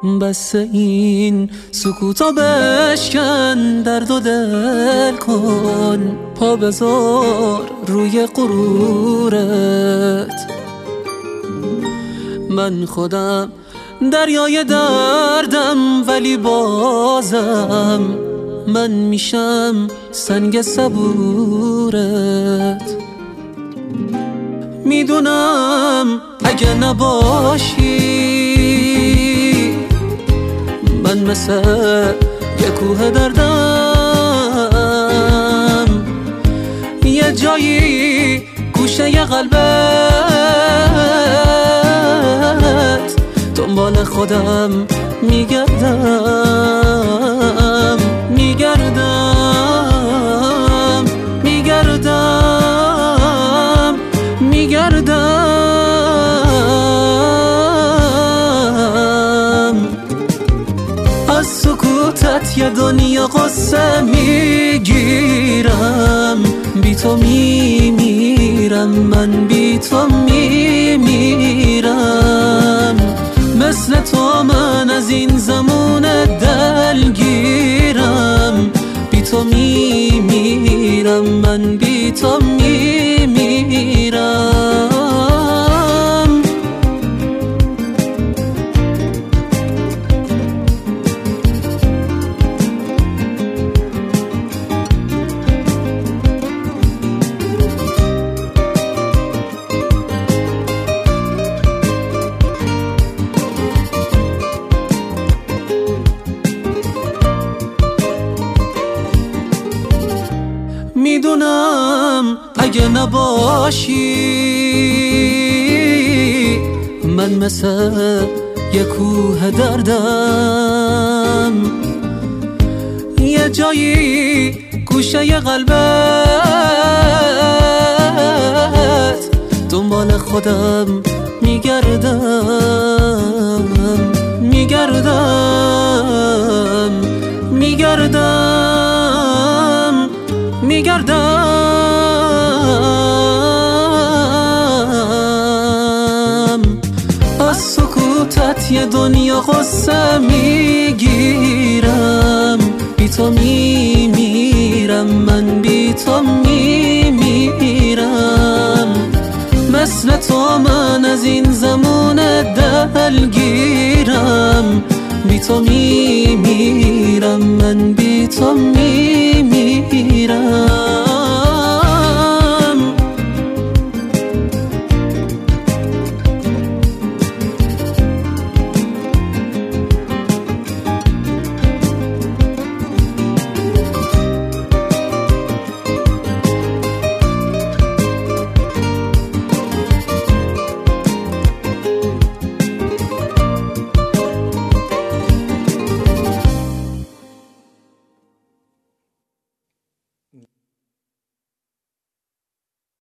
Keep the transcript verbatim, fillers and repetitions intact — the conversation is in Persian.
بس این سکوتا بشکن، درد و دل کن، پا بذار روی غرورت. من خودم دریای دردم، ولی بازم من میشم سنگ صبورت. میدونم اگه نباشی من مثل یه کوه دردم، یه جایی گوشه ی قلبت دنبال خودم میگردم میگردم میگردم میگردم. از سکوتت یه دنیا قصه میگیرم، بی تو میمیرم، من بی تو میمیرم. مثل تو من از این زمون دلگیرم، بی تو میمیرم، من بی تو میمیرم. میدونم اگه نباشی من مثل یه کوه دردم، یه جایی گوشه ی قلبت دنبال خودم میگردم میگردم میگردم میگردم. از سکوتت یه دنیا قصه میگیرم، بی تو میمیرم، من بی تو میمیرم. مثل تو من از این زمون دلگیرم، بی تو میمیرم، من بی تو میمیرم.